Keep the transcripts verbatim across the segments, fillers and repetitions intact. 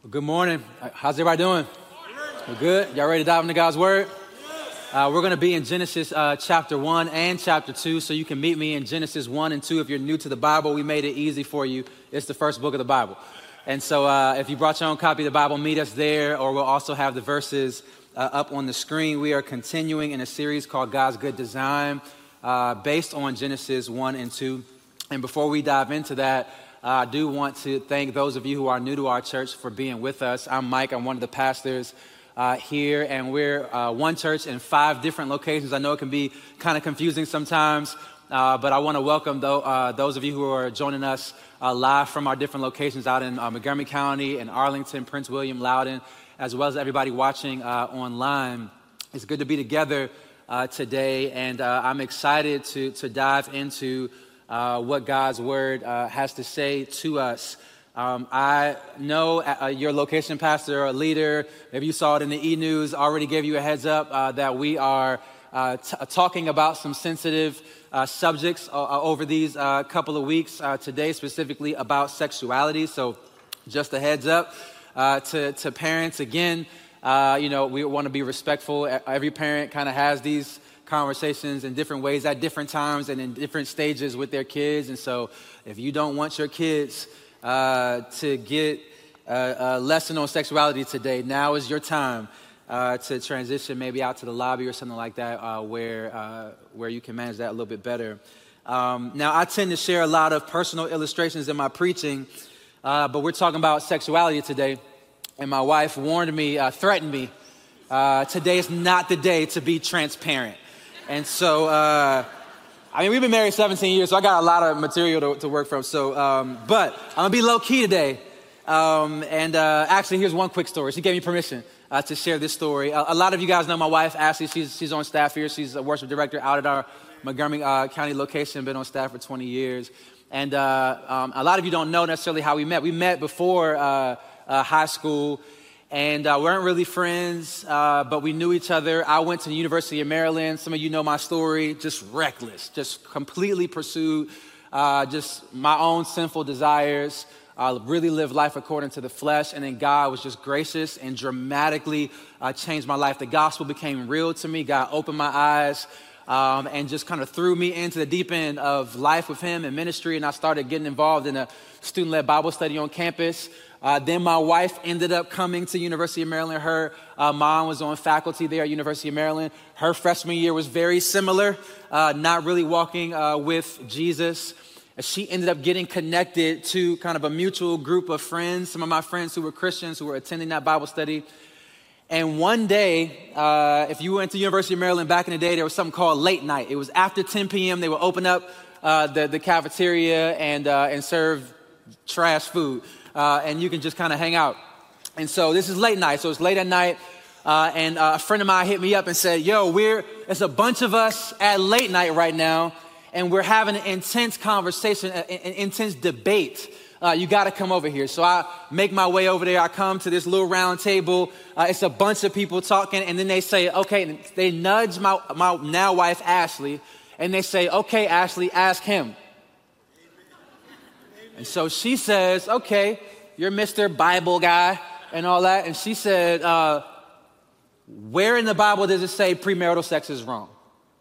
Well, good morning. How's everybody doing? We're good. Y'all ready to dive into God's Word? Uh, we're going to be in Genesis uh, chapter one and chapter two, so you can meet me in Genesis one and two. If you're new to the Bible, we made it easy for you. It's the first book of the Bible. And so uh, if you brought your own copy of the Bible, meet us there, or we'll also have the verses uh, up on the screen. We are continuing in a series called God's Good Design, uh, based on Genesis one and two. And before we dive into that, Uh, I do want to thank those of you who are new to our church for being with us. I'm Mike. I'm one of the pastors uh, here, and we're uh, one church in five different locations. I know it can be kind of confusing sometimes, uh, but I want to welcome th- uh, those of you who are joining us uh, live from our different locations out in uh, Montgomery County and Arlington, Prince William, Loudoun, as well as everybody watching uh, online. It's good to be together uh, today, and uh, I'm excited to to dive into Uh, what God's Word uh, has to say to us. Um, I know uh, your location pastor or leader, maybe you saw it in the e-news, already gave you a heads up uh, that we are uh, t- talking about some sensitive uh, subjects uh, over these uh, couple of weeks. Uh, today specifically about sexuality, so just a heads up uh, to, to parents. Again, uh, you know, we want to be respectful. Every parent kind of has these conversations in different ways at different times and in different stages with their kids. And so if you don't want your kids uh, to get a, a lesson on sexuality today, now is your time uh, to transition maybe out to the lobby or something like that uh, where, uh, where you can manage that a little bit better. Um, now, I tend to share a lot of personal illustrations in my preaching, uh, but we're talking about sexuality today. And my wife warned me, uh, threatened me, uh, today is not the day to be transparent. And so, uh, I mean, we've been married seventeen years, so I got a lot of material to, to work from. So, um, but I'm gonna be low key today. Um, and uh, actually, here's one quick story. She gave me permission uh, to share this story. A, a lot of you guys know my wife, Ashley. She's she's on staff here. She's a worship director out at our Montgomery uh, County location. Been on staff for twenty years. And uh, um, a lot of you don't know necessarily how we met. We met before uh, uh, high school. And uh, we weren't really friends, uh, but we knew each other. I went to the University of Maryland. Some of you know my story. Just reckless, just completely pursued uh, just my own sinful desires. I really lived life according to the flesh. And then God was just gracious and dramatically uh, changed my life. The gospel became real to me. God opened my eyes um, and just kind of threw me into the deep end of life with him and ministry. And I started getting involved in a student-led Bible study on campus. Uh, then my wife ended up coming to University of Maryland. Her uh, mom was on faculty there at University of Maryland. Her freshman year was very similar, uh, not really walking uh, with Jesus. She ended up getting connected to kind of a mutual group of friends, some of my friends who were Christians who were attending that Bible study. And one day, uh, if you went to University of Maryland back in the day, there was something called late night. It was after ten p.m. They would open up uh, the, the cafeteria and, uh, and serve trash food. Uh, and you can just kind of hang out. And so this is late night. So it's late at night. Uh, and uh, a friend of mine hit me up and said, yo, we're, it's a bunch of us at late night right now. And we're having an intense conversation, an, an intense debate. Uh, you got to come over here. So I make my way over there. I come to this little round table. Uh, it's a bunch of people talking. And then they say, okay, they nudge my, my now wife, Ashley. And they say, okay, Ashley, ask him. And so she says, okay, you're Mister Bible guy and all that. And she said, uh, where in the Bible does it say premarital sex is wrong?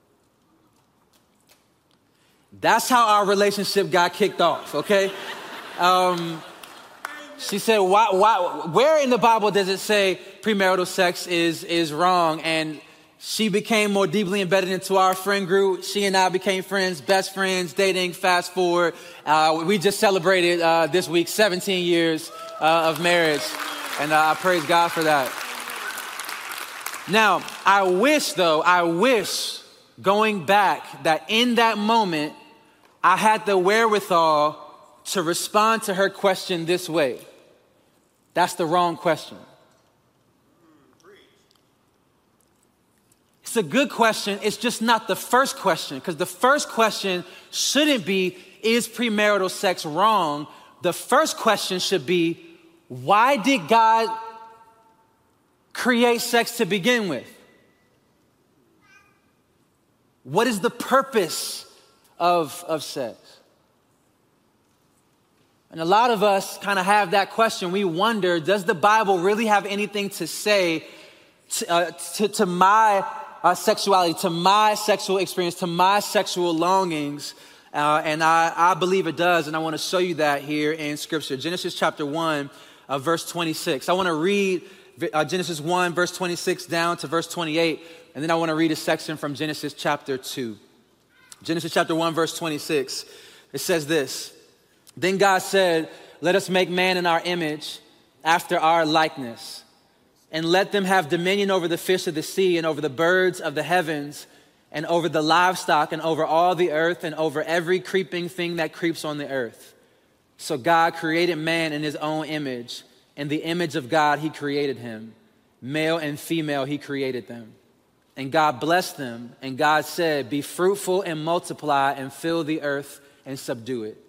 That's how our relationship got kicked off, okay? Um, she said, why, why, where in the Bible does it say premarital sex is, is wrong? And she became more deeply embedded into our friend group. She and I became friends, best friends, dating, fast forward. Uh, we just celebrated uh, this week seventeen years uh, of marriage. And uh, I praise God for that. Now, I wish, though, I wish, going back, that in that moment, I had the wherewithal to respond to her question this way. That's the wrong question. It's a good question. It's just not the first question, because the first question shouldn't be, is premarital sex wrong? The first question should be, why did God create sex to begin with? What is the purpose of, of sex? And a lot of us kind of have that question. We wonder, does the Bible really have anything to say to, uh, to, to my uh, sexuality, to my sexual experience, to my sexual longings? Uh, and I, I believe it does, and I want to show you that here in Scripture. Genesis chapter one, uh, verse twenty-six. I want to read uh, Genesis one, verse twenty-six down to verse twenty-eight, and then I want to read a section from Genesis chapter two. Genesis chapter one, verse twenty-six. It says this: Then God said, let us make man in our image, after our likeness, and let them have dominion over the fish of the sea and over the birds of the heavens and over the livestock and over all the earth and over every creeping thing that creeps on the earth. So God created man in his own image. In the image of God, he created him. Male and female, he created them. And God blessed them. And God said, be fruitful and multiply and fill the earth and subdue it.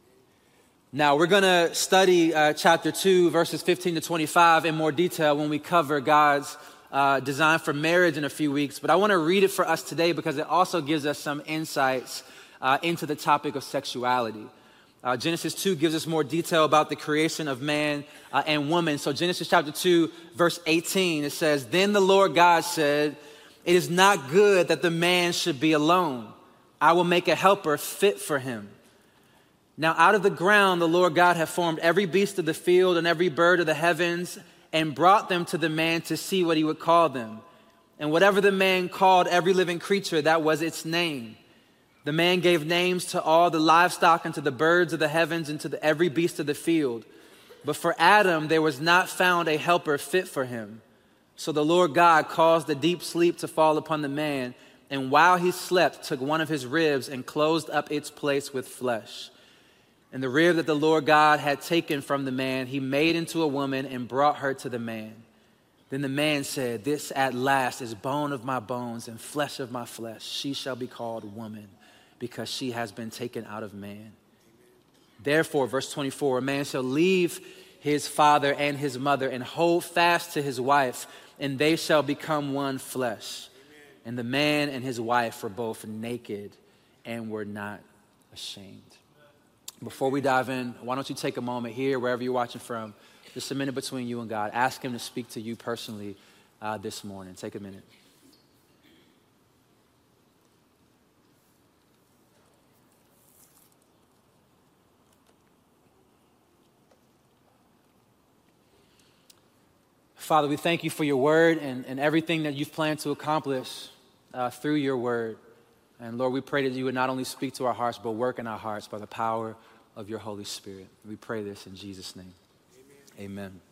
Now, we're going to study uh, chapter two, verses fifteen to twenty-five in more detail when we cover God's uh, design for marriage in a few weeks. But I want to read it for us today because it also gives us some insights uh, into the topic of sexuality. Uh, Genesis two gives us more detail about the creation of man uh, and woman. So Genesis chapter two, verse eighteen, it says, Then the Lord God said, it is not good that the man should be alone. I will make a helper fit for him. Now out of the ground the Lord God had formed every beast of the field and every bird of the heavens and brought them to the man to see what he would call them. And whatever the man called every living creature, that was its name. The man gave names to all the livestock and to the birds of the heavens and to the, every beast of the field. But for Adam there was not found a helper fit for him. So the Lord God caused a deep sleep to fall upon the man, and while he slept took one of his ribs and closed up its place with flesh. And the rib that the Lord God had taken from the man, he made into a woman and brought her to the man. Then the man said, this at last is bone of my bones and flesh of my flesh. She shall be called woman because she has been taken out of man. Therefore, verse twenty-four, a man shall leave his father and his mother and hold fast to his wife, and they shall become one flesh. And the man and his wife were both naked and were not ashamed. Before we dive in, why don't you take a moment here, wherever you're watching from, just a minute between you and God. Ask him to speak to you personally uh, this morning. Take a minute. Father, we thank you for your word and, and everything that you've planned to accomplish uh, through your word. And Lord, we pray that you would not only speak to our hearts, but work in our hearts by the power of your Holy Spirit. We pray this in Jesus' name. Amen. Amen.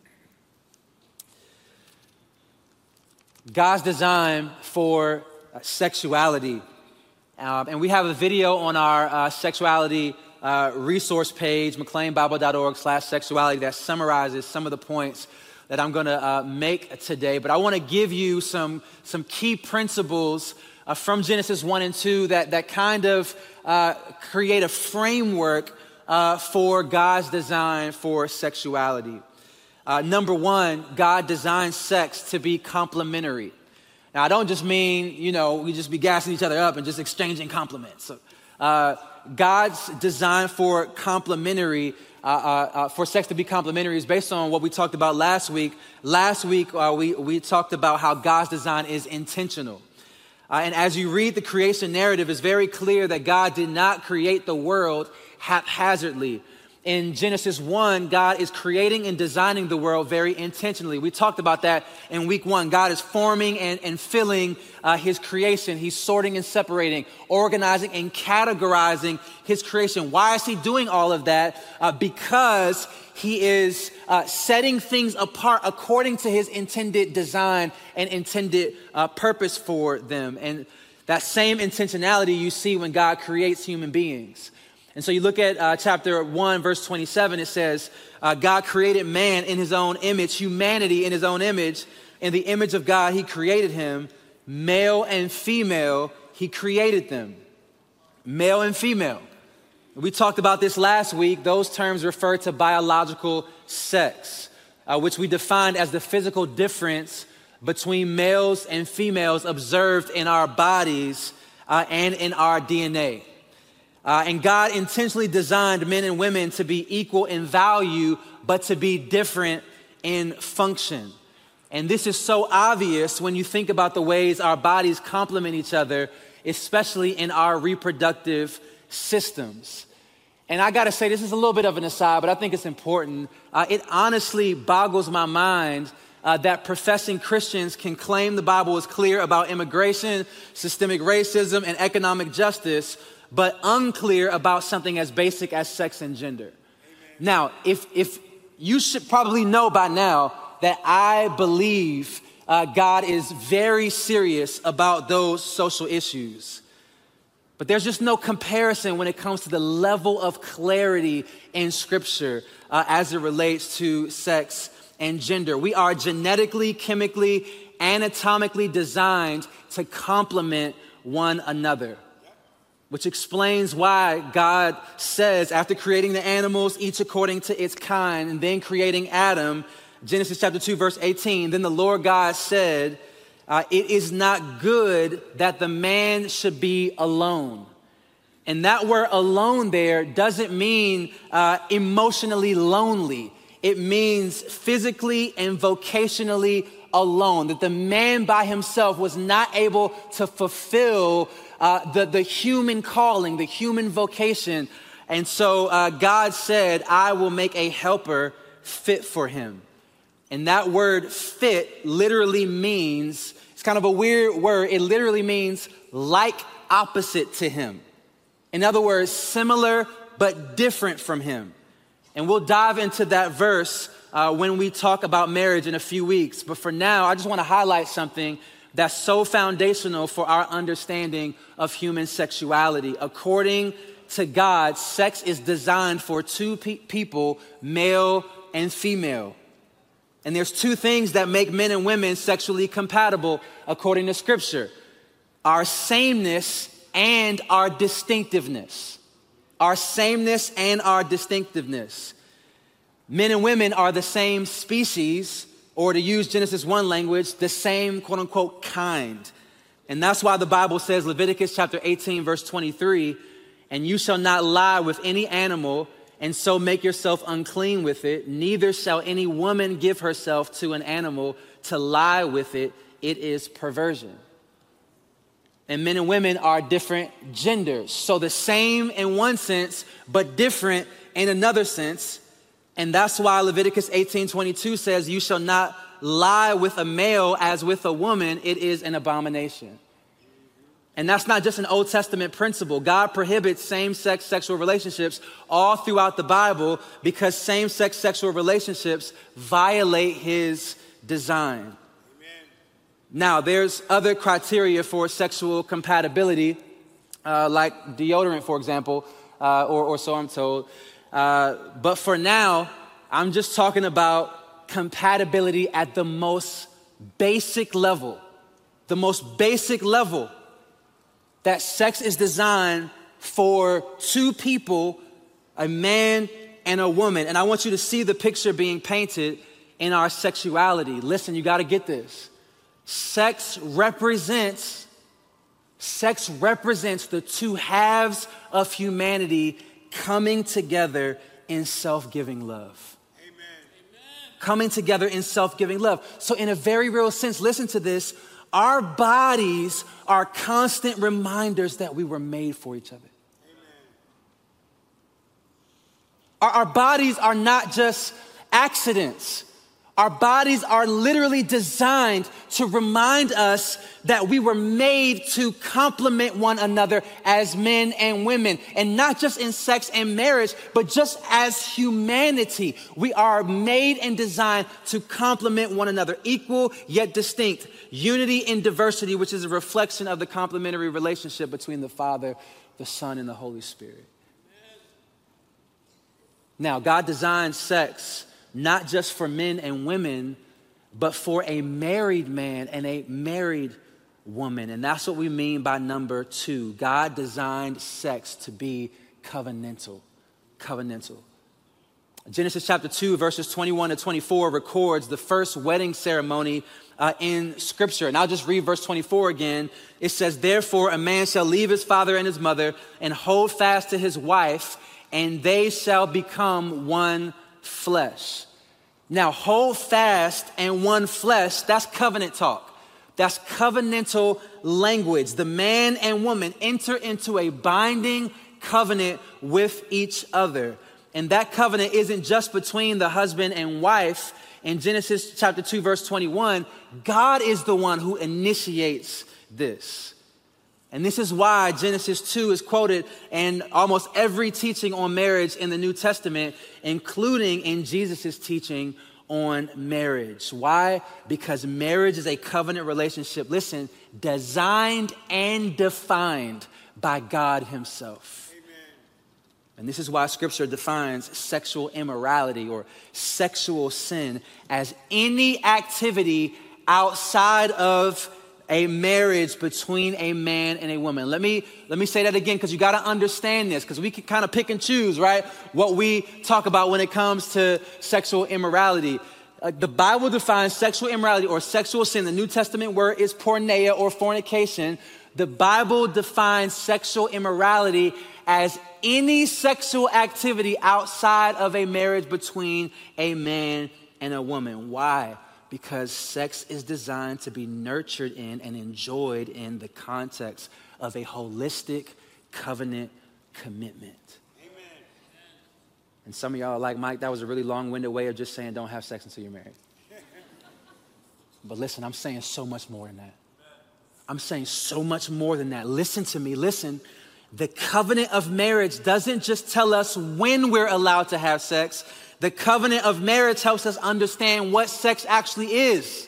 God's design for uh, sexuality. Um, and we have a video on our uh, sexuality uh, resource page, mcleanbible.org slash sexuality, that summarizes some of the points that I'm going to uh, make today. But I want to give you some, some key principles uh, from Genesis one and two that, that kind of uh, create a framework uh, for God's design for sexuality. Uh, number one, God designed sex to be complementary. Now, I don't just mean, you know, we just be gassing each other up and just exchanging compliments. So, uh, God's design for complementary, uh, uh, uh, for sex to be complementary is based on what we talked about last week. Last week, uh, we, we talked about how God's design is intentional. Uh, and as you read the creation narrative, it's very clear that God did not create the world haphazardly. In Genesis one, God is creating and designing the world very intentionally. We talked about that in week one. God is forming and, and filling uh, his creation. He's sorting and separating, organizing and categorizing his creation. Why is he doing all of that? Uh, because he is uh, setting things apart according to his intended design and intended uh, purpose for them. And that same intentionality you see when God creates human beings. And so you look at uh, chapter one, verse twenty-seven, it says, uh, God created man in his own image, humanity in his own image. In the image of God, he created him. Male and female, he created them. Male and female. We talked about this last week. Those terms refer to biological sex, uh, which we defined as the physical difference between males and females observed in our bodies uh, and in our D N A. Uh, and God intentionally designed men and women to be equal in value, but to be different in function. And this is so obvious when you think about the ways our bodies complement each other, especially in our reproductive systems. And I gotta say, this is a little bit of an aside, but I think it's important. Uh, it honestly boggles my mind uh, that professing Christians can claim the Bible is clear about immigration, systemic racism, and economic justice, but unclear about something as basic as sex and gender. Amen. Now, if if you should probably know by now that I believe uh, God is very serious about those social issues. But there's just no comparison when it comes to the level of clarity in Scripture uh, as it relates to sex and gender. We are genetically, chemically, anatomically designed to complement one another, which explains why God says, after creating the animals, each according to its kind, and then creating Adam, Genesis chapter two, verse eighteen, then the Lord God said, uh, it is not good that the man should be alone. And that word alone there doesn't mean uh, emotionally lonely. It means physically and vocationally alone, that the man by himself was not able to fulfill uh, the, the human calling, the human vocation. And so uh, God said, I will make a helper fit for him. And that word fit literally means, it's kind of a weird word, it literally means like opposite to him. In other words, similar but different from him. And we'll dive into that verse uh, when we talk about marriage in a few weeks. But for now, I just want to highlight something that's so foundational for our understanding of human sexuality. According to God, sex is designed for two pe- people, male and female. And there's two things that make men and women sexually compatible according to Scripture: our sameness and our distinctiveness. Our sameness and our distinctiveness. Men and women are the same species, or to use Genesis one language, the same quote unquote kind. And that's why the Bible says, Leviticus chapter eighteen, verse twenty-three, and you shall not lie with any animal and so make yourself unclean with it. Neither shall any woman give herself to an animal to lie with it. It is perversion. And men and women are different genders. So the same in one sense, but different in another sense. And that's why Leviticus eighteen twenty-two says, you shall not lie with a male as with a woman. It is an abomination. And that's not just an Old Testament principle. God prohibits same-sex sexual relationships all throughout the Bible because same-sex sexual relationships violate his design. Amen. Now, there's other criteria for sexual compatibility, uh, like deodorant, for example, uh, or, or so I'm told. Uh, but for now, I'm just talking about compatibility at the most basic level, the most basic level. That sex is designed for two people, a man and a woman. And I want you to see the picture being painted in our sexuality. Listen, you got to get this. Sex represents, sex represents the two halves of humanity coming together in self-giving love. Amen. Coming together in self-giving love. So in a very real sense, listen to this. Our bodies are constant reminders that we were made for each other. Our, our bodies are not just accidents. Our bodies are literally designed to remind us that we were made to complement one another as men and women. And not just in sex and marriage, but just as humanity. We are made and designed to complement one another, equal yet distinct. Unity in diversity, which is a reflection of the complementary relationship between the Father, the Son, and the Holy Spirit. Now, God designed sex not just for men and women, but for a married man and a married woman. And that's what we mean by number two. God designed sex to be covenantal. Covenantal. Genesis chapter two, verses twenty-one to twenty-four records the first wedding ceremony uh, in Scripture. And I'll just read verse twenty-four again. It says, therefore, a man shall leave his father and his mother and hold fast to his wife, and they shall become one flesh. Now, hold fast and one flesh, that's covenant talk. That's covenantal language. The man and woman enter into a binding covenant with each other. And that covenant isn't just between the husband and wife. In Genesis chapter two, verse twenty-one, God is the one who initiates this. And this is why Genesis two is quoted in almost every teaching on marriage in the New Testament, including in Jesus' teaching on marriage. Why? Because marriage is a covenant relationship, listen, designed and defined by God himself. And this is why Scripture defines sexual immorality or sexual sin as any activity outside of a marriage between a man and a woman. Let me let me say that again, because you got to understand this, because we can kind of pick and choose, right, what we talk about when it comes to sexual immorality. Uh, the Bible defines sexual immorality or sexual sin. The New Testament word is porneia or fornication. The Bible defines sexual immorality as any sexual activity outside of a marriage between a man and a woman. Why? Because sex is designed to be nurtured in and enjoyed in the context of a holistic covenant commitment. Amen. And some of y'all are like, Mike, that was a really long-winded way of just saying don't have sex until you're married. But listen, I'm saying so much more than that. I'm saying so much more than that. Listen to me, listen. The covenant of marriage doesn't just tell us when we're allowed to have sex. The covenant of marriage helps us understand what sex actually is.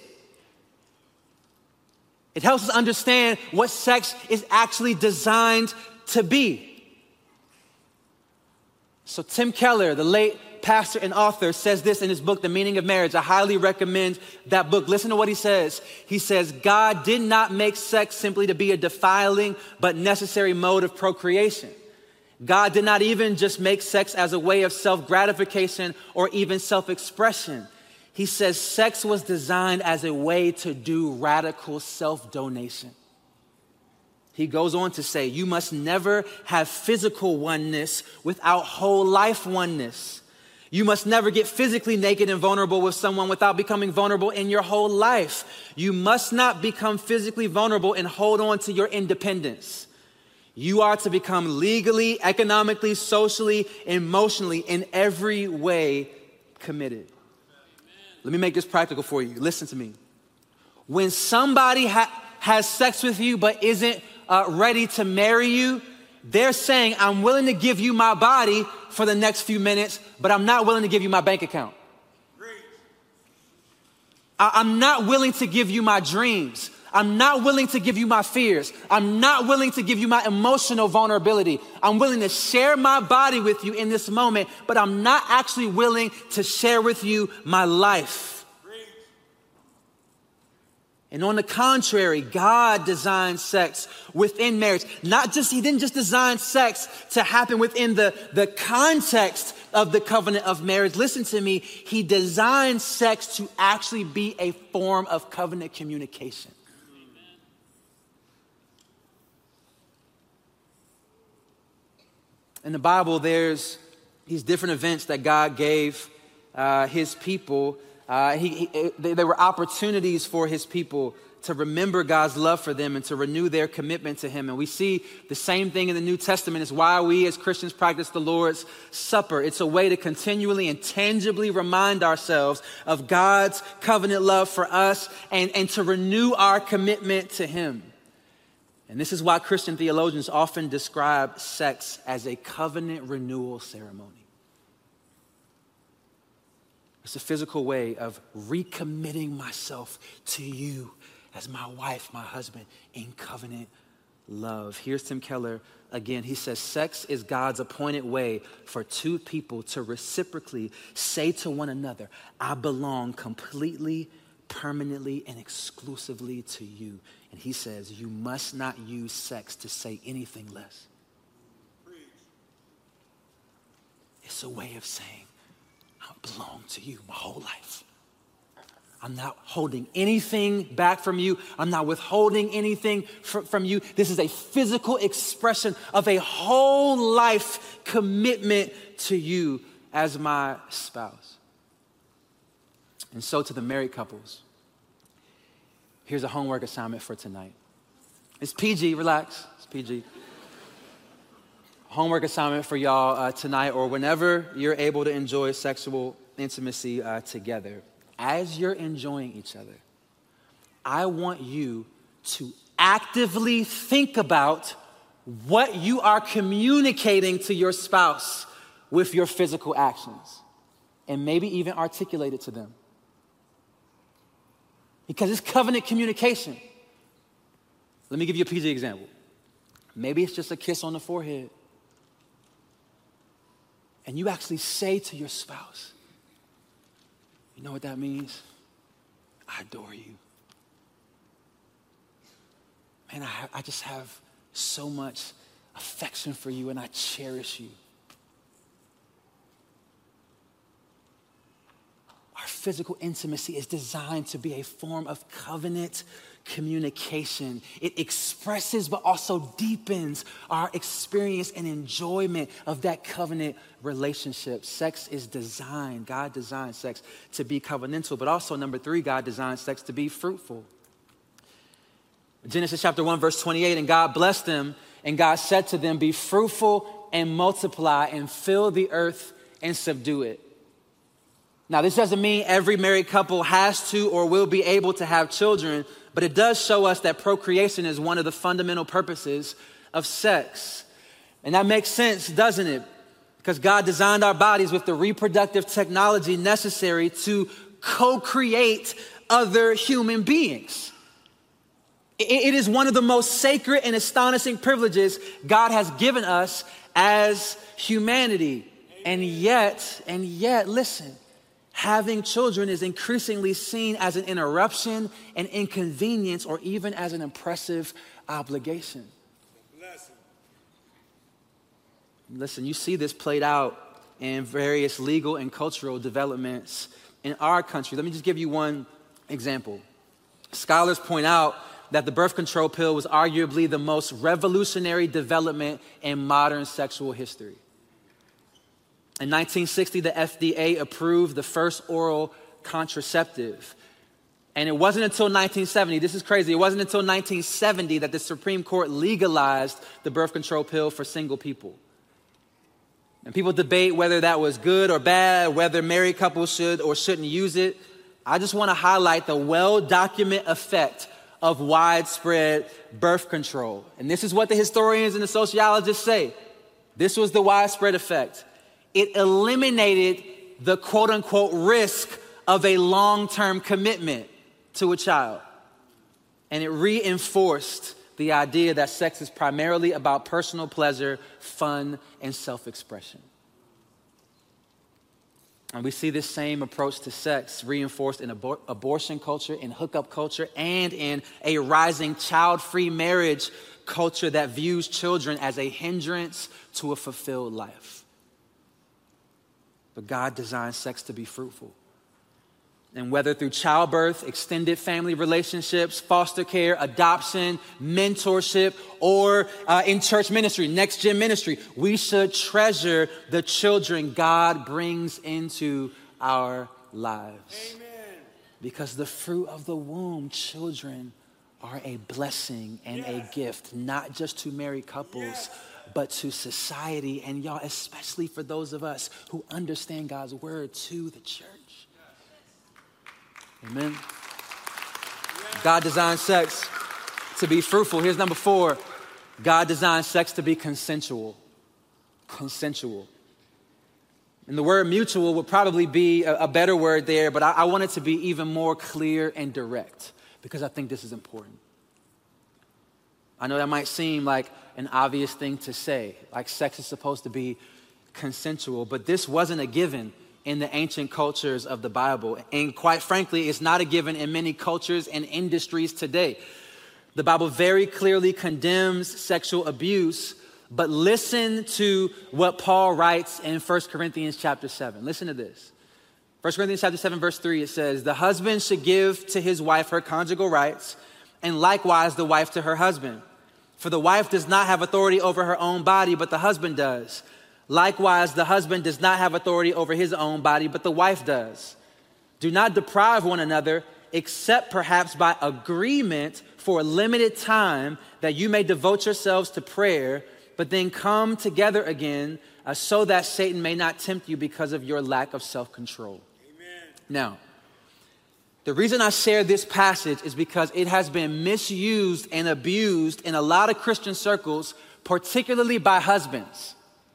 It helps us understand what sex is actually designed to be. So Tim Keller, the late pastor and author, says this in his book, The Meaning of Marriage. I highly recommend that book. Listen to what he says. He says, God did not make sex simply to be a defiling but necessary mode of procreation. God did not even just make sex as a way of self-gratification or even self-expression. He says sex was designed as a way to do radical self-donation. He goes on to say, you must never have physical oneness without whole life oneness. You must never get physically naked and vulnerable with someone without becoming vulnerable in your whole life. You must not become physically vulnerable and hold on to your independence. You are to become legally, economically, socially, emotionally, in every way committed. Let me make this practical for you. Listen to me. When somebody ha- has sex with you but isn't uh, ready to marry you, they're saying, I'm willing to give you my body for the next few minutes, but I'm not willing to give you my bank account. I- I'm not willing to give you my dreams. I'm not willing to give you my fears. I'm not willing to give you my emotional vulnerability. I'm willing to share my body with you in this moment, but I'm not actually willing to share with you my life. And on the contrary, God designed sex within marriage. Not just, he didn't just design sex to happen within the, the context of the covenant of marriage. Listen to me. He designed sex to actually be a form of covenant communication. In the Bible, there's these different events that God gave uh, his people. Uh, he, he, there were opportunities for his people to remember God's love for them and to renew their commitment to him. And we see the same thing in the New Testament. It's why we as Christians practice the Lord's Supper. It's a way to continually and tangibly remind ourselves of God's covenant love for us and, and to renew our commitment to him. And this is why Christian theologians often describe sex as a covenant renewal ceremony. It's a physical way of recommitting myself to you as my wife, my husband, in covenant love. Here's Tim Keller again. He says, sex is God's appointed way for two people to reciprocally say to one another, I belong completely, permanently, and exclusively to you. And he says, you must not use sex to say anything less. It's a way of saying, belong to you my whole life. I'm not holding anything back from you. I'm not withholding anything fr- from you. This is a physical expression of a whole life commitment to you as my spouse. And so to the married couples, here's a homework assignment for tonight. It's P G, relax, it's P G. Homework assignment for y'all uh, tonight or whenever you're able to enjoy sexual intimacy uh, together. As you're enjoying each other, I want you to actively think about what you are communicating to your spouse with your physical actions, and maybe even articulate it to them. Because it's covenant communication. Let me give you a P G example. Maybe it's just a kiss on the forehead. And you actually say to your spouse, you know what that means? I adore you. Man, I, I just have so much affection for you and I cherish you. Our physical intimacy is designed to be a form of covenant communication. It expresses but also deepens our experience and enjoyment of that covenant relationship. Sex is designed, God designed sex to be covenantal, but also number three, God designed sex to be fruitful. Genesis chapter one, verse twenty-eight, and God blessed them, and God said to them, be fruitful and multiply and fill the earth and subdue it. Now, this doesn't mean every married couple has to or will be able to have children, but it does show us that procreation is one of the fundamental purposes of sex. And that makes sense, doesn't it? Because God designed our bodies with the reproductive technology necessary to co-create other human beings. It is one of the most sacred and astonishing privileges God has given us as humanity. And yet, and yet, listen, having children is increasingly seen as an interruption, an inconvenience, or even as an oppressive obligation. Listen, you see this played out in various legal and cultural developments in our country. Let me just give you one example. Scholars point out that the birth control pill was arguably the most revolutionary development in modern sexual history. In nineteen sixty, the F D A approved the first oral contraceptive. And it wasn't until nineteen seventy, this is crazy, it wasn't until nineteen seventy that the Supreme Court legalized the birth control pill for single people. And people debate whether that was good or bad, whether married couples should or shouldn't use it. I just want to highlight the well-documented effect of widespread birth control. And this is what the historians and the sociologists say. This was the widespread effect. It eliminated the quote-unquote risk of a long-term commitment to a child. And it reinforced the idea that sex is primarily about personal pleasure, fun, and self-expression. And we see this same approach to sex reinforced in abor- abortion culture, in hookup culture, and in a rising child-free marriage culture that views children as a hindrance to a fulfilled life. But God designed sex to be fruitful. And whether through childbirth, extended family relationships, foster care, adoption, mentorship, or uh, in church ministry, next gen ministry, we should treasure the children God brings into our lives. Amen. Because the fruit of the womb, children, are a blessing and yes. a gift, not just to married couples, yes. but to society, and y'all, especially for those of us who understand God's word, to the church. Amen. God designed sex to be fruitful. Here's number four. God designed sex to be consensual. Consensual. And the word mutual would probably be a, a better word there, but I, I want it to be even more clear and direct because I think this is important. I know that might seem like an obvious thing to say, like sex is supposed to be consensual, but this wasn't a given in the ancient cultures of the Bible. And quite frankly, it's not a given in many cultures and industries today. The Bible very clearly condemns sexual abuse, but listen to what Paul writes in First Corinthians chapter seven. Listen to this. First Corinthians chapter seven, verse three, it says, the husband should give to his wife her conjugal rights, and likewise the wife to her husband. For the wife does not have authority over her own body, but the husband does. Likewise, the husband does not have authority over his own body, but the wife does. Do not deprive one another, except perhaps by agreement for a limited time, that you may devote yourselves to prayer, but then come together again, uh, so that Satan may not tempt you because of your lack of self-control. Amen. Now, the reason I share this passage is because it has been misused and abused in a lot of Christian circles, particularly by husbands.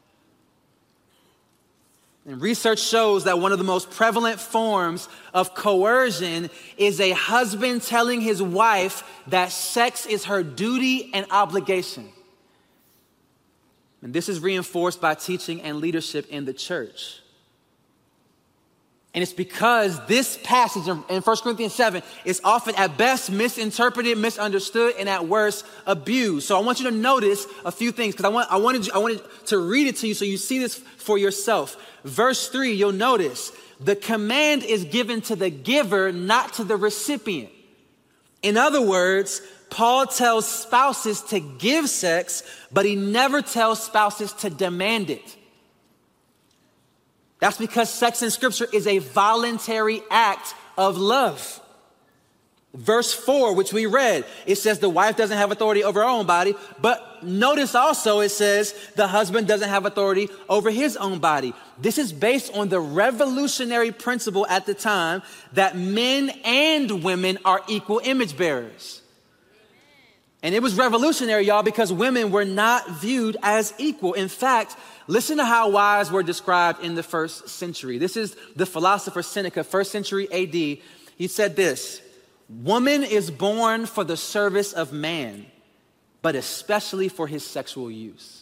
And research shows that one of the most prevalent forms of coercion is a husband telling his wife that sex is her duty and obligation. And this is reinforced by teaching and leadership in the church. And it's because this passage in First Corinthians seven is often at best misinterpreted, misunderstood, and at worst abused. So I want you to notice a few things, because I want I wanted you, I wanted to read it to you so you see this for yourself. Verse three, you'll notice the command is given to the giver, not to the recipient. In other words, Paul tells spouses to give sex, but he never tells spouses to demand it. That's because sex in Scripture is a voluntary act of love. Verse four, which we read, it says the wife doesn't have authority over her own body, but notice also it says the husband doesn't have authority over his own body. This is based on the revolutionary principle at the time that men and women are equal image bearers. And it was revolutionary, y'all, because women were not viewed as equal. In fact, listen to how wives were described in the first century. This is the philosopher Seneca, first century A D. He said this: woman is born for the service of man, but especially for his sexual use.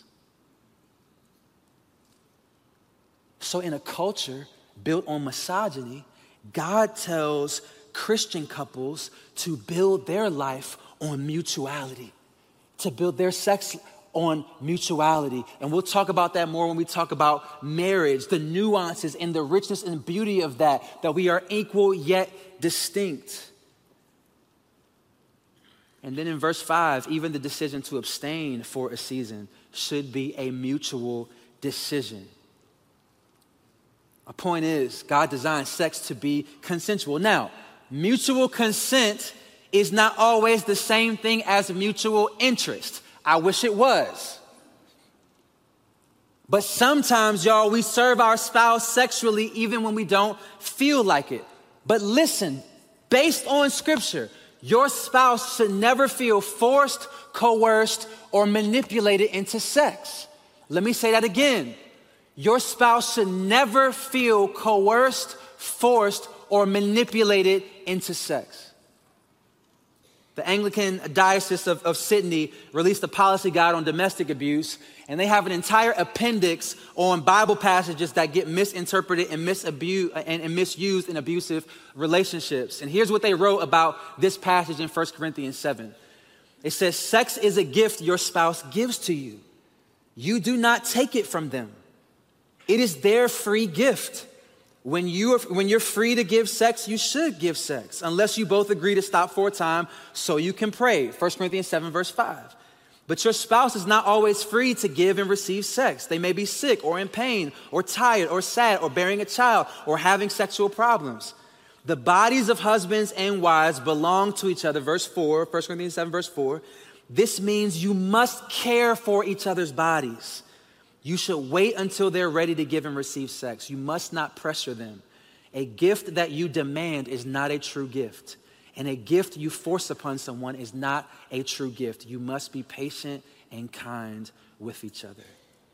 So in a culture built on misogyny, God tells Christian couples to build their life on mutuality, to build their sex on mutuality. And we'll talk about that more when we talk about marriage, the nuances and the richness and beauty of that, that we are equal yet distinct. And then in verse five, even the decision to abstain for a season should be a mutual decision. My point is, God designed sex to be consensual. Now, mutual consent is not always the same thing as mutual interest. I wish it was. But sometimes, y'all, we serve our spouse sexually even when we don't feel like it. But listen, based on Scripture, your spouse should never feel forced, coerced, or manipulated into sex. Let me say that again. Your spouse should never feel coerced, forced, or manipulated into sex. The Anglican Diocese of, of Sydney released a policy guide on domestic abuse, and they have an entire appendix on Bible passages that get misinterpreted and, misabuse, and, and misused in abusive relationships. And here's what they wrote about this passage in First Corinthians seven. It says, sex is a gift your spouse gives to you. You do not take it from them. It is their free gift. When, you are, when you're free to give sex, you should give sex, unless you both agree to stop for a time so you can pray. First Corinthians seven, verse five. But your spouse is not always free to give and receive sex. They may be sick or in pain or tired or sad or bearing a child or having sexual problems. The bodies of husbands and wives belong to each other. Verse four, First Corinthians seven, verse four. This means you must care for each other's bodies. You should wait until they're ready to give and receive sex. You must not pressure them. A gift that you demand is not a true gift. And a gift you force upon someone is not a true gift. You must be patient and kind with each other.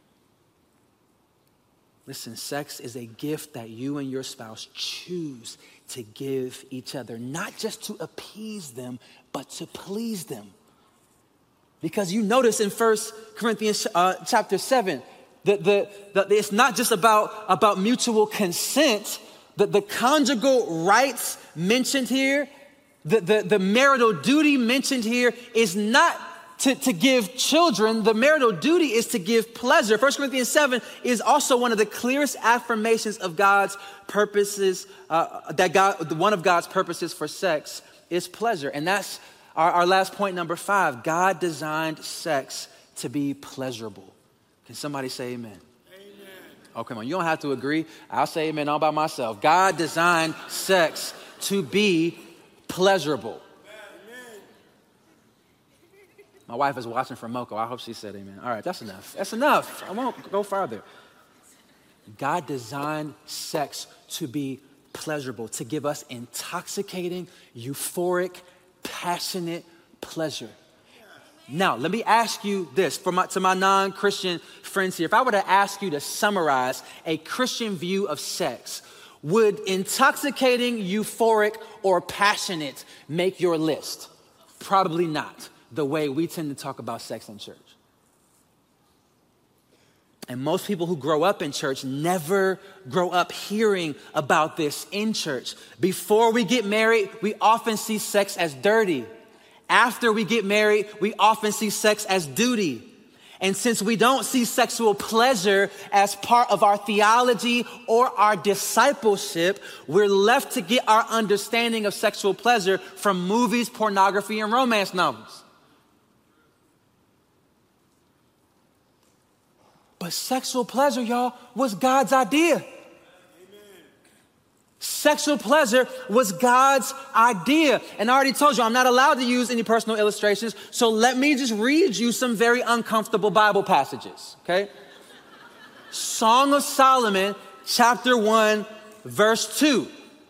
Listen, sex is a gift that you and your spouse choose to give each other, not just to appease them, but to please them. Because you notice in First Corinthians uh, chapter seven, The, the, the, it's not just about, about mutual consent. The, the conjugal rights mentioned here, the, the, the marital duty mentioned here is not to, to give children, the marital duty is to give pleasure. First Corinthians seven is also one of the clearest affirmations of God's purposes, uh, that God, one of God's purposes for sex is pleasure. And that's our, our last point, number five. God designed sex to be pleasurable. Can somebody say amen? Amen. Oh, come on. You don't have to agree. I'll say amen all by myself. God designed sex to be pleasurable. My wife is watching from Moco. I hope she said amen. All right, that's enough. That's enough. I won't go farther. God designed sex to be pleasurable, to give us intoxicating, euphoric, passionate pleasure. Now, let me ask you this for my, to my non-Christian friends here. If I were to ask you to summarize a Christian view of sex, would intoxicating, euphoric, or passionate make your list? Probably not. The way we tend to talk about sex in church. And most people who grow up in church never grow up hearing about this in church. Before we get married, we often see sex as dirty. After we get married, we often see sex as duty. And since we don't see sexual pleasure as part of our theology or our discipleship, we're left to get our understanding of sexual pleasure from movies, pornography, and romance novels. But sexual pleasure, y'all, was God's idea. Amen. Sexual pleasure was God's idea. And I already told you, I'm not allowed to use any personal illustrations. So let me just read you some very uncomfortable Bible passages, okay? Song of Solomon, chapter one, verse two.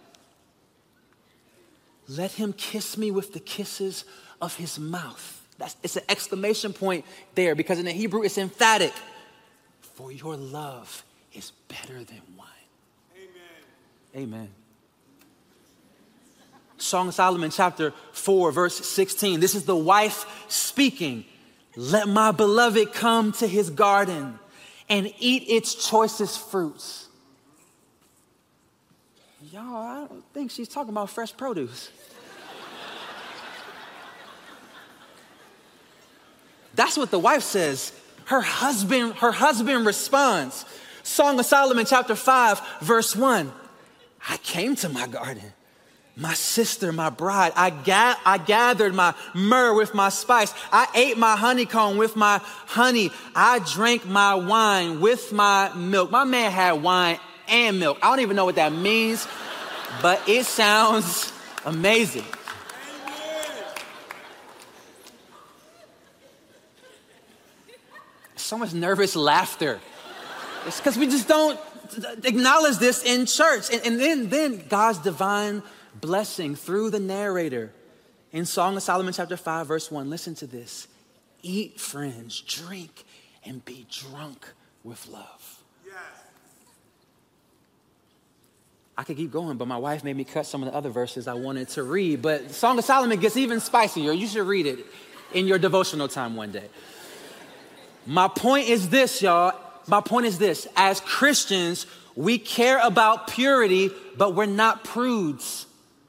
Let him kiss me with the kisses of his mouth. That's, it's an exclamation point there because in the Hebrew it's emphatic. For your love is better than wine. Amen. Amen. Song of Solomon, chapter four, verse sixteen. This is the wife speaking. Let my beloved come to his garden and eat its choicest fruits. Y'all, I don't think she's talking about fresh produce. That's what the wife says. Her husband, her husband responds. Song of Solomon, chapter five, verse one. I came to my garden, my sister, my bride. I, ga- I gathered my myrrh with my spice. I ate my honeycomb with my honey. I drank my wine with my milk. My man had wine and milk. I don't even know what that means, but it sounds amazing. So much nervous laughter. It's because we just don't acknowledge this in church. And, and then, then God's divine blessing through the narrator in Song of Solomon chapter five, verse one. Listen to this. Eat, friends, drink, and be drunk with love. Yes. I could keep going, but my wife made me cut some of the other verses I wanted to read. But Song of Solomon gets even spicier. You should read it in your devotional time one day. My point is this, y'all. My point is this. As Christians, we care about purity, but we're not prudes.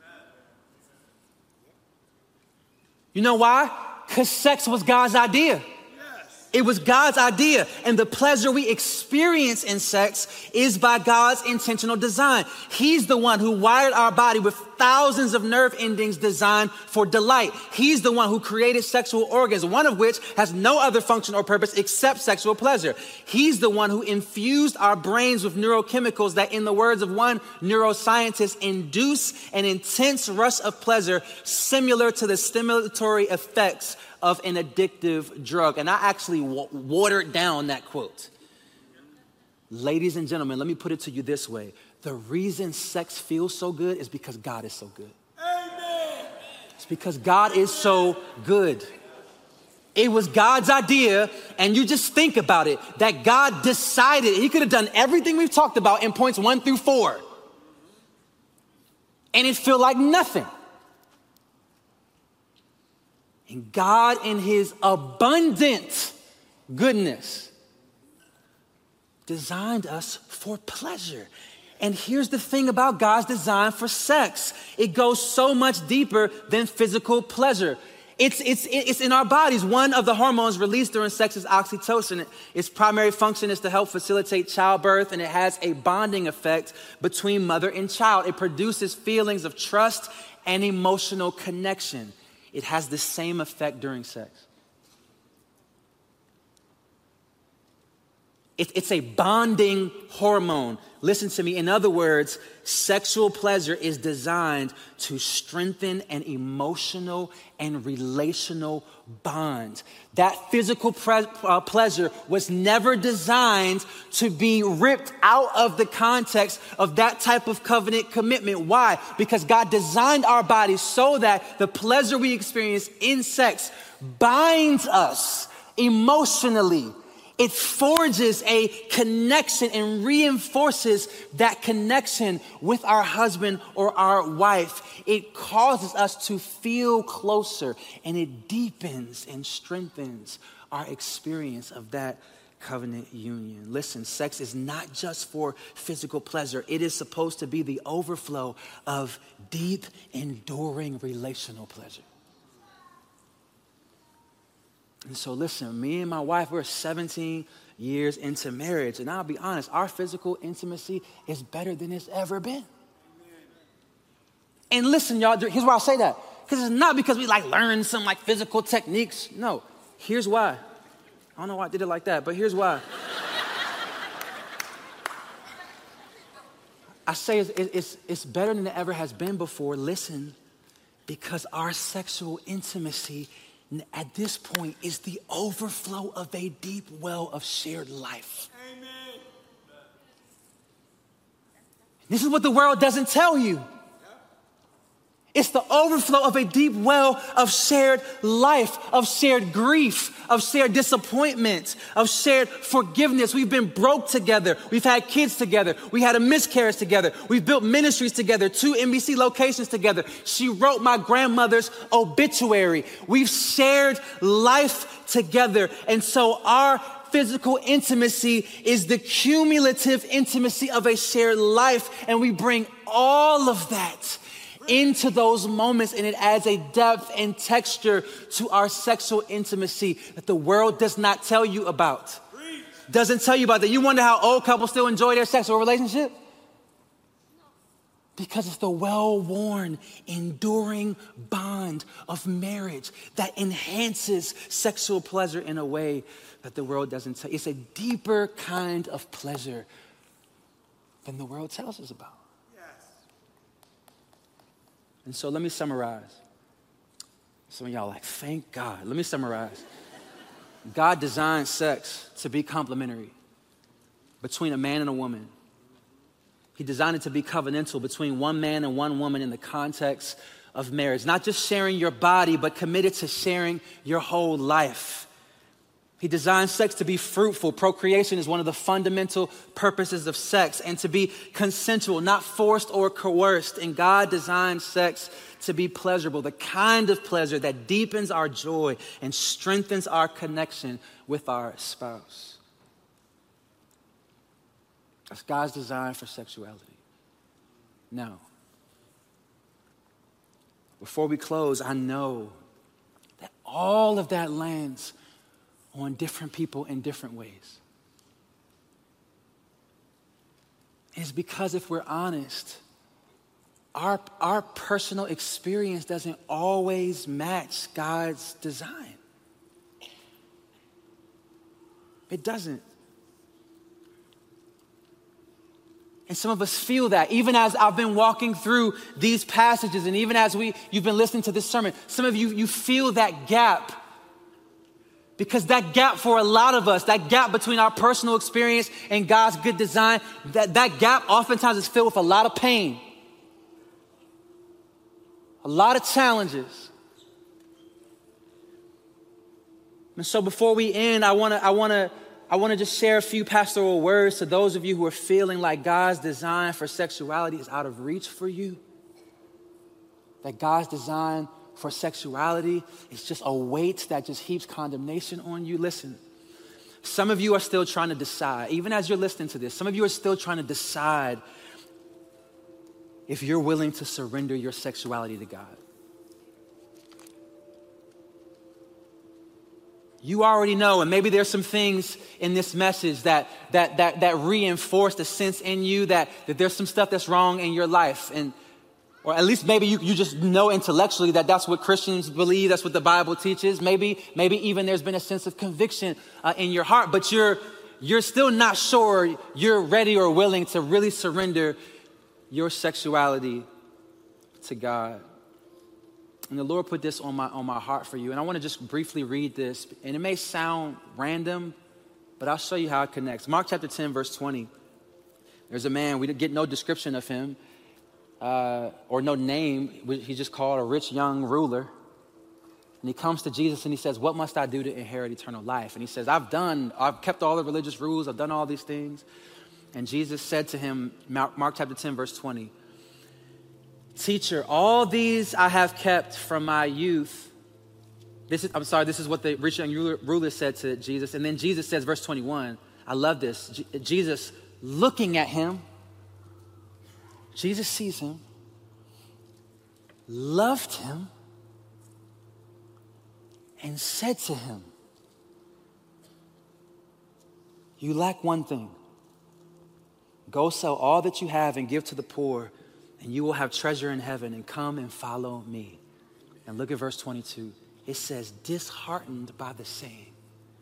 You know why? Because sex was God's idea. It was God's idea, and the pleasure we experience in sex is by God's intentional design. He's the one who wired our body with thousands of nerve endings designed for delight. He's the one who created sexual organs, one of which has no other function or purpose except sexual pleasure. He's the one who infused our brains with neurochemicals that, in the words of one neuroscientist, induce an intense rush of pleasure similar to the stimulatory effects of an addictive drug. And I actually w- watered down that quote. Ladies and gentlemen, let me put it to you this way. The reason sex feels so good is because God is so good. Amen. It's because God is so good. It was God's idea, and you just think about it, that God decided he could have done everything we've talked about in points one through four. And it felt like nothing. And God, in his abundant goodness, designed us for pleasure. And here's the thing about God's design for sex. It goes so much deeper than physical pleasure. It's, it's, it's in our bodies. One of the hormones released during sex is oxytocin. Its primary function is to help facilitate childbirth, and it has a bonding effect between mother and child. It produces feelings of trust and emotional connection. It has the same effect during sex. It, it's a bonding hormone. Listen to me. In other words, sexual pleasure is designed to strengthen an emotional and relational bond. That physical pre- uh, pleasure was never designed to be ripped out of the context of that type of covenant commitment. Why? Because God designed our bodies so that the pleasure we experience in sex binds us emotionally. It forges a connection and reinforces that connection with our husband or our wife. It causes us to feel closer, and it deepens and strengthens our experience of that covenant union. Listen, sex is not just for physical pleasure. It is supposed to be the overflow of deep, enduring relational pleasure. And so listen, me and my wife, we're seventeen years into marriage. And I'll be honest, our physical intimacy is better than it's ever been. And listen, y'all, here's why I say that. Because it's not because we like learn some like physical techniques. No, here's why. I don't know why I did it like that, but here's why. I say it's, it's, it's better than it ever has been before. Listen, because our sexual intimacy at this point is the overflow of a deep well of shared life. Amen. This is what the world doesn't tell you. It's the overflow of a deep well of shared life, of shared grief, of shared disappointment, of shared forgiveness. We've been broke together. We've had kids together. We had a miscarriage together. We've built ministries together, two N B C locations together. She wrote my grandmother's obituary. We've shared life together. And so our physical intimacy is the cumulative intimacy of a shared life. And we bring all of that into those moments, and it adds a depth and texture to our sexual intimacy that the world does not tell you about. Doesn't tell you about that. You wonder how old couples still enjoy their sexual relationship? Because it's the well-worn, enduring bond of marriage that enhances sexual pleasure in a way that the world doesn't tell you. It's a deeper kind of pleasure than the world tells us about. And so let me summarize. Some of y'all are like, thank God. Let me summarize. God designed sex to be complementary between a man and a woman. He designed it to be covenantal between one man and one woman in the context of marriage. Not just sharing your body, but committed to sharing your whole life. He designed sex to be fruitful. Procreation is one of the fundamental purposes of sex, and to be consensual, not forced or coerced. And God designed sex to be pleasurable, the kind of pleasure that deepens our joy and strengthens our connection with our spouse. That's God's design for sexuality. Now, before we close, I know that all of that lands on different people in different ways. It's because if we're honest, our, our personal experience doesn't always match God's design. It doesn't. And some of us feel that, even as I've been walking through these passages, and even as we you've been listening to this sermon, some of you, you feel that gap. Because that gap for a lot of us, that gap between our personal experience and God's good design, that, that gap oftentimes is filled with a lot of pain, a lot of challenges. And so before we end, I want to I want to I want to just share a few pastoral words to those of you who are feeling like God's design for sexuality is out of reach for you. That God's design for sexuality is just a weight that just heaps condemnation on you. Listen, some of you are still trying to decide, even as you're listening to this, some of you are still trying to decide if you're willing to surrender your sexuality to God. You already know, and maybe there's some things in this message that that that that reinforce the sense in you that, that there's some stuff that's wrong in your life. And or at least maybe you, you just know intellectually that that's what Christians believe, that's what the Bible teaches. Maybe maybe even there's been a sense of conviction uh, in your heart, but you're you're still not sure you're ready or willing to really surrender your sexuality to God. And the Lord put this on my on my heart for you. And I want to just briefly read this. And it may sound random, but I'll show you how it connects. Mark chapter ten, verse twenty. There's a man, we didn't get no description of him uh, or no name. He's just called a rich young ruler. And he comes to Jesus and he says, what must I do to inherit eternal life? And he says, I've done, I've kept all the religious rules. I've done all these things. And Jesus said to him, Mark, Mark chapter ten, verse twenty, Teacher, all these I have kept from my youth. This is, I'm sorry, this is what the rich young ruler, ruler said to Jesus. And then Jesus says, verse twenty-one, I love this. J- Jesus looking at him, Jesus sees him, loved him, and said to him, you lack one thing. Go sell all that you have and give to the poor, and you will have treasure in heaven, and come and follow me. And look at verse twenty-two. It says, disheartened by the saying.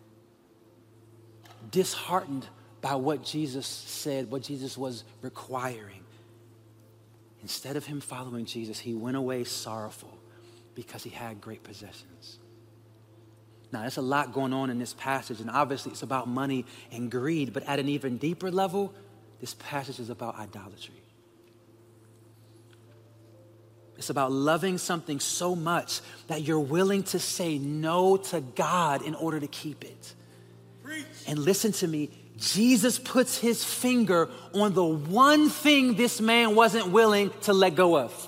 Disheartened by what Jesus said, what Jesus was requiring. Instead of him following Jesus, he went away sorrowful because he had great possessions. Now, there's a lot going on in this passage, and obviously it's about money and greed, but at an even deeper level, this passage is about idolatry. It's about loving something so much that you're willing to say no to God in order to keep it. Preach. And listen to me, Jesus puts his finger on the one thing this man wasn't willing to let go of.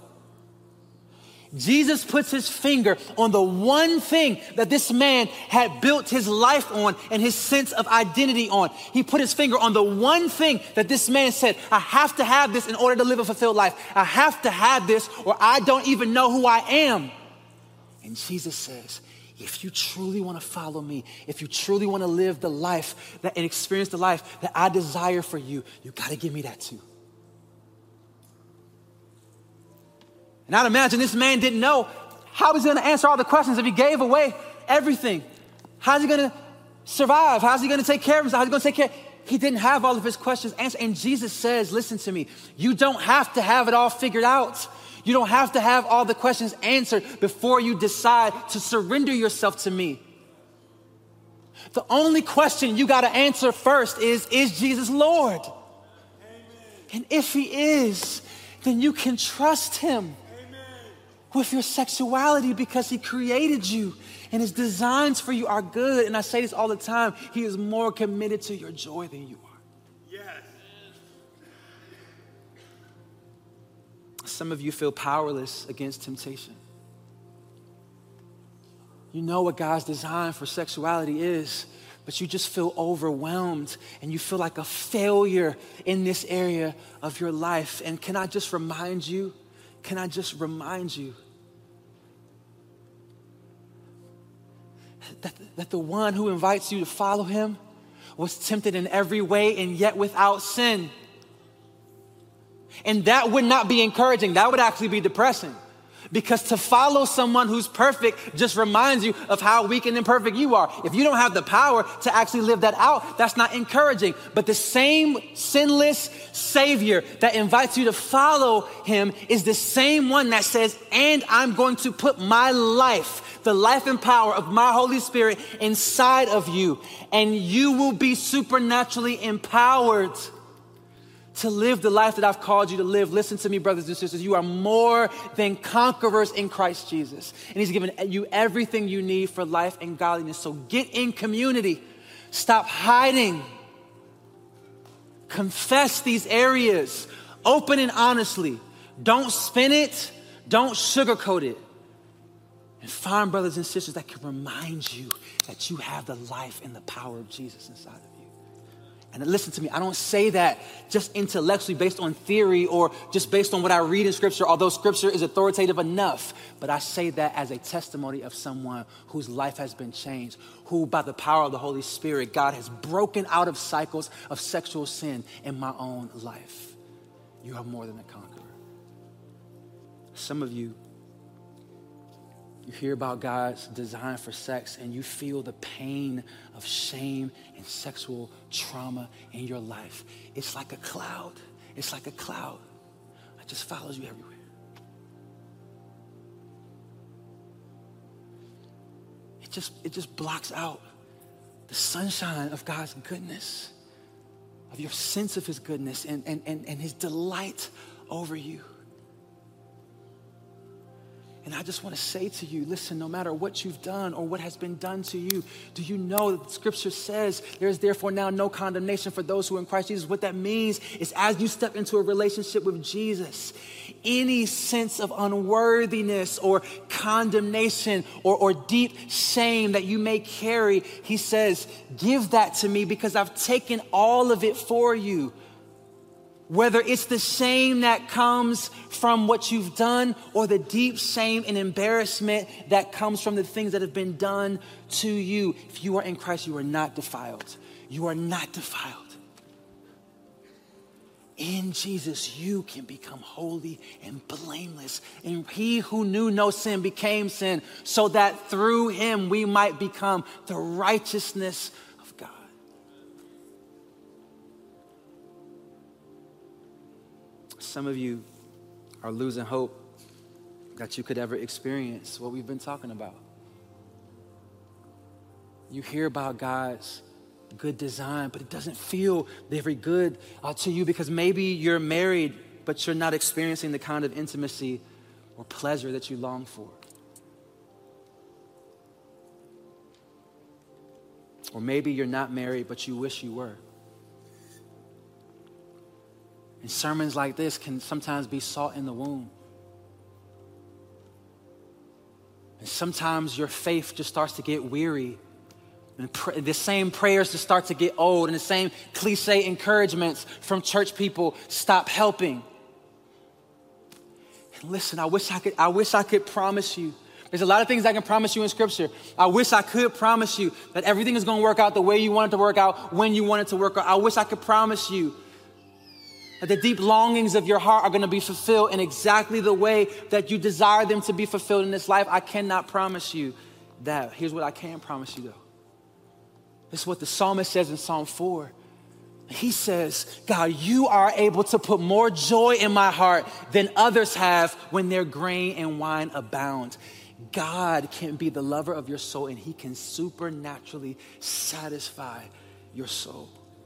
Jesus puts his finger on the one thing that this man had built his life on and his sense of identity on. He put his finger on the one thing that this man said, I have to have this in order to live a fulfilled life. I have to have this or I don't even know who I am. And Jesus says, if you truly want to follow me, if you truly want to live the life that, and experience the life that I desire for you, you got to give me that too. And I'd imagine this man didn't know how he's going to answer all the questions if he gave away everything. How's he going to survive? How's he going to take care of himself? How's he going to take care? He didn't have all of his questions answered. And Jesus says, listen to me, you don't have to have it all figured out. You don't have to have all the questions answered before you decide to surrender yourself to me. The only question you got to answer first is, is Jesus Lord? Amen. And if he is, then you can trust him with your sexuality because he created you and his designs for you are good. And I say this all the time. He is more committed to your joy than you are. Yes. Some of you feel powerless against temptation. You know what God's design for sexuality is, but you just feel overwhelmed and you feel like a failure in this area of your life. And can I just remind you, Can I just remind you that, that the one who invites you to follow him was tempted in every way and yet without sin. And that would not be encouraging. That would actually be depressing. Because to follow someone who's perfect just reminds you of how weak and imperfect you are. If you don't have the power to actually live that out, that's not encouraging. But the same sinless Savior that invites you to follow him is the same one that says, and I'm going to put my life, the life and power of my Holy Spirit inside of you. And you will be supernaturally empowered to live the life that I've called you to live. Listen to me, brothers and sisters. You are more than conquerors in Christ Jesus. And he's given you everything you need for life and godliness. So get in community. Stop hiding. Confess these areas. Open and honestly. Don't spin it. Don't sugarcoat it. And find brothers and sisters that can remind you that you have the life and the power of Jesus inside of you. And listen to me, I don't say that just intellectually based on theory or just based on what I read in Scripture, although Scripture is authoritative enough. But I say that as a testimony of someone whose life has been changed, who by the power of the Holy Spirit, God has broken out of cycles of sexual sin in my own life. You are more than a conqueror. Some of you, you hear about God's design for sex and you feel the pain of shame and sexual trauma in your life. It's like a cloud. It's like a cloud. It just follows you everywhere. It just, it just blocks out the sunshine of God's goodness, of your sense of his goodness and, and, and, and his delight over you. And I just want to say to you, listen, no matter what you've done or what has been done to you, do you know that Scripture says there is therefore now no condemnation for those who are in Christ Jesus? What that means is as you step into a relationship with Jesus, any sense of unworthiness or condemnation or, or deep shame that you may carry, he says, give that to me because I've taken all of it for you. Whether it's the shame that comes from what you've done or the deep shame and embarrassment that comes from the things that have been done to you. If you are in Christ, you are not defiled. You are not defiled. In Jesus, you can become holy and blameless. And he who knew no sin became sin so that through him we might become the righteousness of God. Some of you are losing hope that you could ever experience what we've been talking about. You hear about God's good design, but it doesn't feel very good uh, to you because maybe you're married, but you're not experiencing the kind of intimacy or pleasure that you long for. Or maybe you're not married, but you wish you were. And sermons like this can sometimes be salt in the wound. And sometimes your faith just starts to get weary. And pr- the same prayers just start to get old. And the same cliche encouragements from church people stop helping. And listen, I wish I could, I wish I could promise you. There's a lot of things I can promise you in Scripture. I wish I could promise you that everything is going to work out the way you want it to work out, when you want it to work out. I wish I could promise you that the deep longings of your heart are going to be fulfilled in exactly the way that you desire them to be fulfilled in this life. I cannot promise you that. Here's what I can promise you, though. This is what the psalmist says in Psalm four. He says, God, you are able to put more joy in my heart than others have when their grain and wine abound. God can be the lover of your soul, and he can supernaturally satisfy your soul.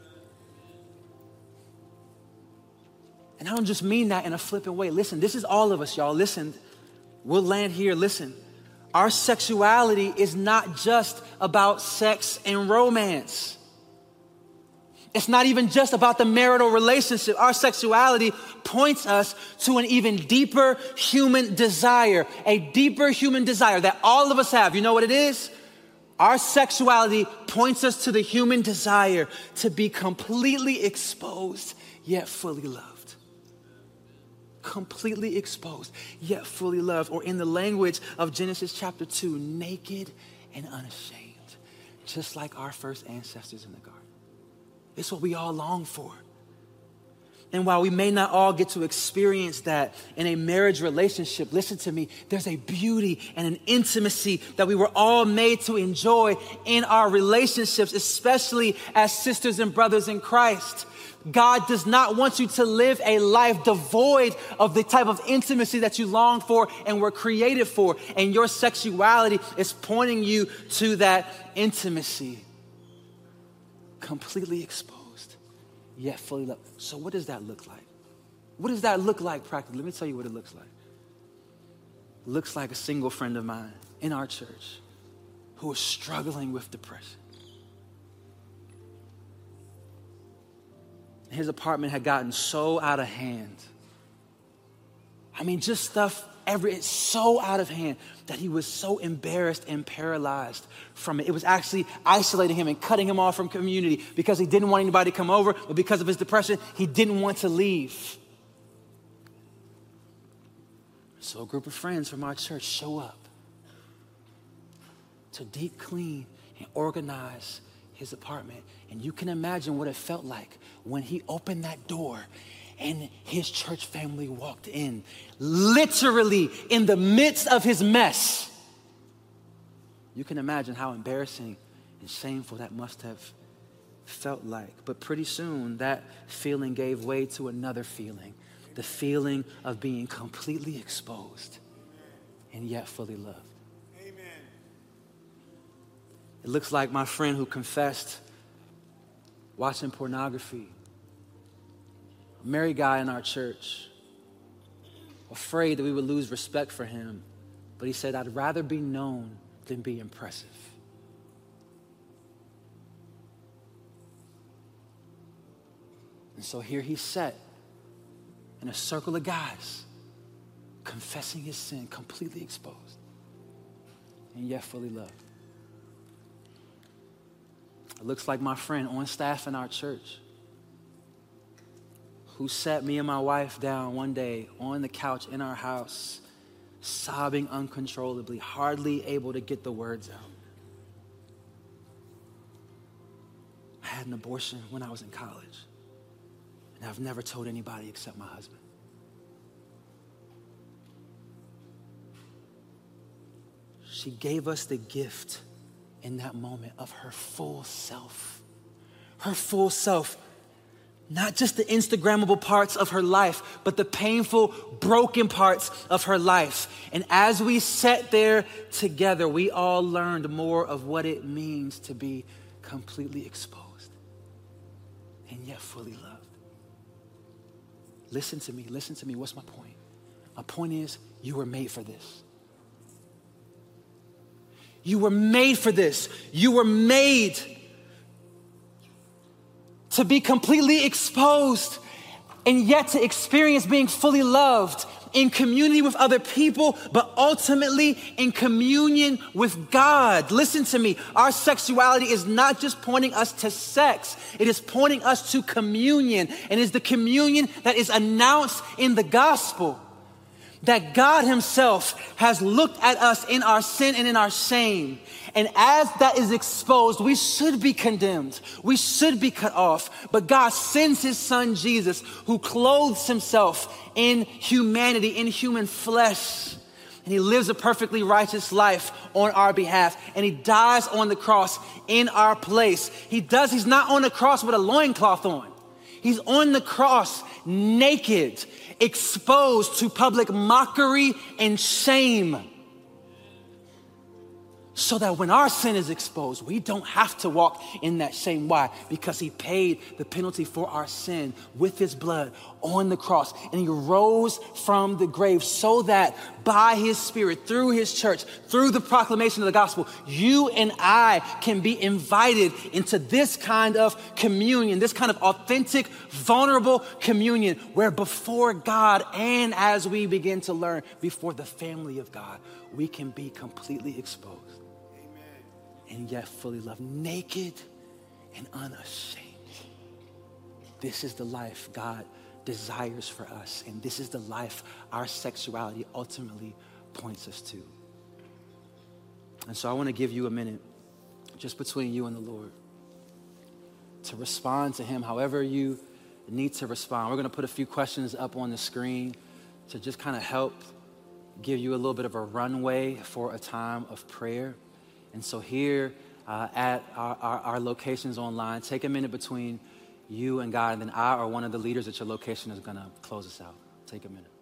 And I don't just mean that in a flippant way. Listen, this is all of us, y'all. Listen, we'll land here. Listen, our sexuality is not just about sex and romance. It's not even just about the marital relationship. Our sexuality points us to an even deeper human desire, a deeper human desire that all of us have. You know what it is? Our sexuality points us to the human desire to be completely exposed, yet fully loved. Completely exposed, yet fully loved. Or in the language of Genesis chapter two, naked and unashamed, just like our first ancestors in the garden. It's what we all long for. And while we may not all get to experience that in a marriage relationship, listen to me, there's a beauty and an intimacy that we were all made to enjoy in our relationships, especially as sisters and brothers in Christ. God does not want you to live a life devoid of the type of intimacy that you long for and were created for. And your sexuality is pointing you to that intimacy. Completely exposed, yet fully loved. So what does that look like? What does that look like practically? Let me tell you what it looks like. It looks like a single friend of mine in our church who is struggling with depression. His apartment had gotten so out of hand. I mean, just stuff every, it's so out of hand that he was so embarrassed and paralyzed from it. It was actually isolating him and cutting him off from community because he didn't want anybody to come over, but because of his depression, he didn't want to leave. So a group of friends from our church show up to deep clean and organize his apartment. And you can imagine what it felt like when he opened that door and his church family walked in, literally in the midst of his mess. You can imagine how embarrassing and shameful that must have felt like. But pretty soon, that feeling gave way to another feeling, the feeling of being completely exposed and yet fully loved. Amen. It looks like my friend who confessed watching pornography, a married guy in our church, afraid that we would lose respect for him, but he said, I'd rather be known than be impressive. And so here he sat in a circle of guys, confessing his sin, completely exposed, and yet fully loved. It looks like my friend on staff in our church who sat me and my wife down one day on the couch in our house, sobbing uncontrollably, hardly able to get the words out. I had an abortion when I was in college, and I've never told anybody except my husband. She gave us the gift in that moment of her full self. Her full self. Not just the Instagrammable parts of her life, but the painful, broken parts of her life. And as we sat there together, we all learned more of what it means to be completely exposed and yet fully loved. Listen to me, listen to me. What's my point? My point is, you were made for this. You were made for this. You were made to be completely exposed and yet to experience being fully loved in community with other people, but ultimately in communion with God. Listen to me. Our sexuality is not just pointing us to sex. It is pointing us to communion, and is the communion that is announced in the gospel. That God himself has looked at us in our sin and in our shame. And as that is exposed, we should be condemned. We should be cut off. But God sends his son Jesus, who clothes himself in humanity, in human flesh. And he lives a perfectly righteous life on our behalf. And he dies on the cross in our place. He does, he's not on the cross with a loincloth on. He's on the cross naked, exposed to public mockery and shame. So that when our sin is exposed, we don't have to walk in that shame. Why? Because he paid the penalty for our sin with his blood on the cross. And he rose from the grave so that by his spirit, through his church, through the proclamation of the gospel, you and I can be invited into this kind of communion, this kind of authentic, vulnerable communion where before God and as we begin to learn before the family of God, we can be completely exposed. And yet fully loved, naked and unashamed. This is the life God desires for us. And this is the life our sexuality ultimately points us to. And so I want to give you a minute, just between you and the Lord, to respond to him however you need to respond. We're going to put a few questions up on the screen to just kind of help give you a little bit of a runway for a time of prayer. And so here uh, at our, our, our locations online, take a minute between you and God, and then I or one of the leaders at your location is going to close us out. Take a minute.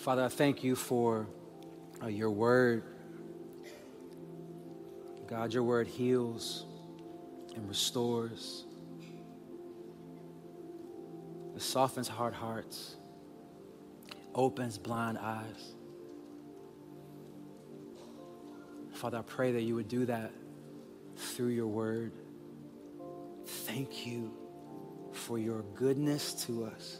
Father, I thank you for uh, your word. God, your word heals and restores. It softens hard hearts, opens blind eyes. Father, I pray that you would do that through your word. Thank you for your goodness to us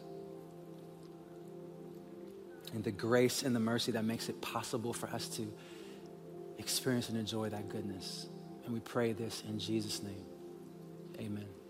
and the grace and the mercy that makes it possible for us to experience and enjoy that goodness. And we pray this in Jesus' name. Amen.